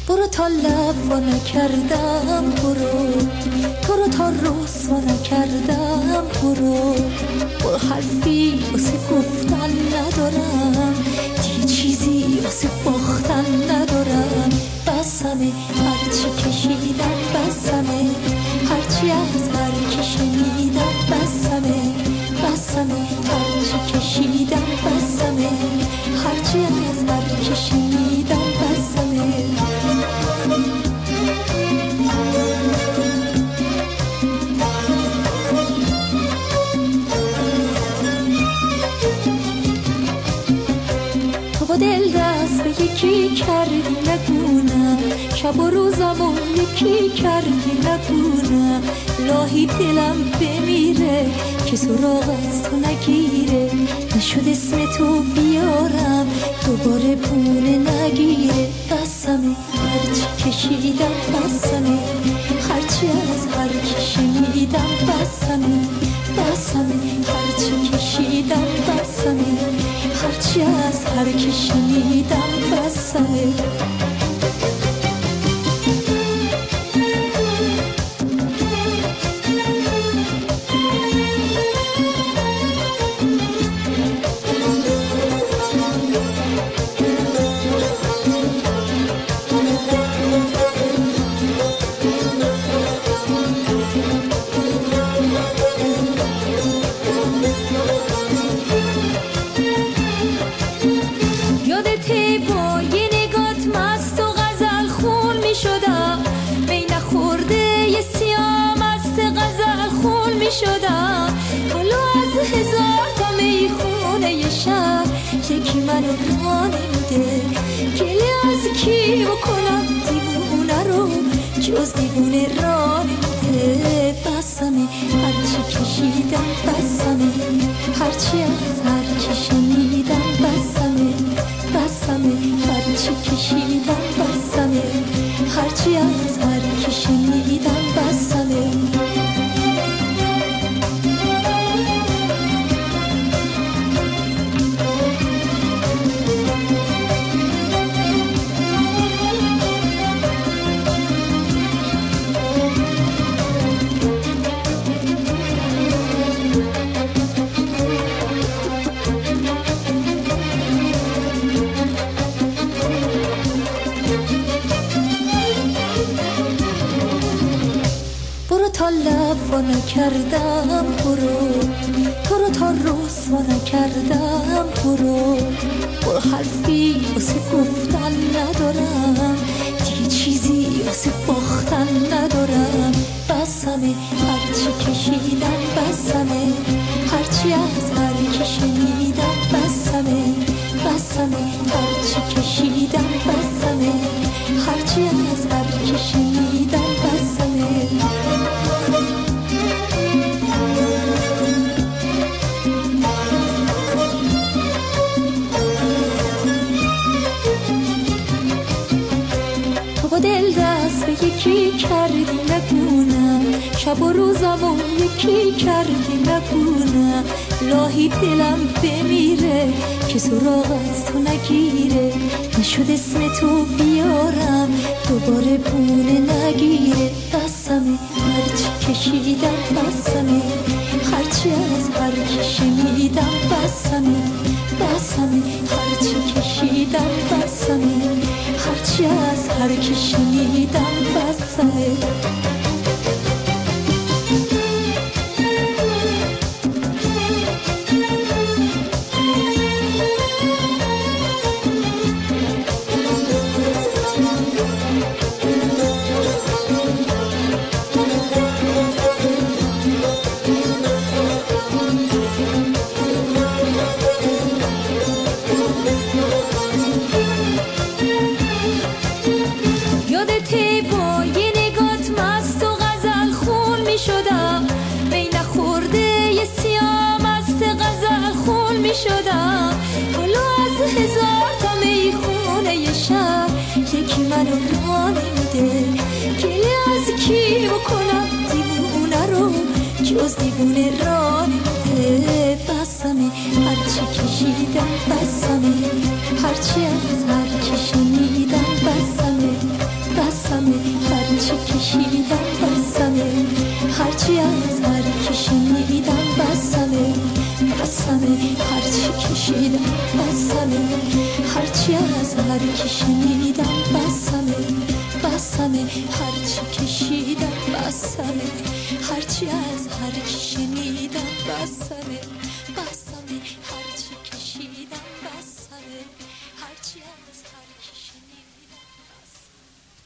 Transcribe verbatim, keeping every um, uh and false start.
برو تا لب و نکردم، برو تو رو تا رسوا نکردم، برو برو حرفی واسه گفتن ندارم، دیگه چیزی واسه باختن ندارم. بسمه هرچی کشیدم، بسمه هرچی از هر کی شنیدم، بسمه بسمه هرچی کشیدم، بسمه هرچی از هر کی شنیدم، بسمه. تو با دل دست به یکی کردی نگونم، شب و روزمو یکی کردی نگونم. لاهی دلم بمیره که سراغ از تو نگیره، نشد اسم تو بیارم دوباره پونه نگیره. بسمه هرچی کشیدم، بسمه هرچی از هر کی شنیدم، بسمه بسمه هرچی کشیدم، بسمه هرچی از هر کی شنیدم، بسمه. شدم حالا از هزار تا میخونه شهر یکی منو راه نمیده، گله از کی بکنم دیوونه رو جز دیوونه راه نمیده. بسمه هرچی کشیدم، بسمه هرچی از هر کی شنیدم، بسمه بسمه هرچی کشیدم، بسمه هرچی از هر کی شنیدم، بسمه. تا لب و نکردم، برو تو رو تا رسوا نکردم، برو برو حرفی واسه گفتن ندارم، دیگه چیزی واسه باختن ندارم. بسمه هرچی کشیدم، بسمه هرچی از هر کی شنیدم، بسمه بسمه هرچی کشیدم، بسمه هرچی از هر کی شنیدم، بسمه. دل دست به یکی کردی نگونم، شب و روزمو یکی کردی نگونم. لاهی دلم بمیره که سراغ از تو نگیره، نشد اسم تو بیارم دوباره پونه نگیره. بسمه هرچی کشیدم، بسمه هرچی از هر کی شنیدم، بسمه بسمه هرچی کشیدم، بسمه هرچی از هر کی شنیدم، بسمه. شدم حالا از هزار تا میخونه شهر یکی منو راه نمیده، گله از کی بکنم دیوونه رو جز دیوونه راه نمیده. بسمه هرچی کشیدم، بسمه هرچی از هر کی شنیدم، بسمه کی شنیدم بسمه بسمه، هرچی کشیدم بسمه، هرچی از هر کی شنیدم بسمه بسمه.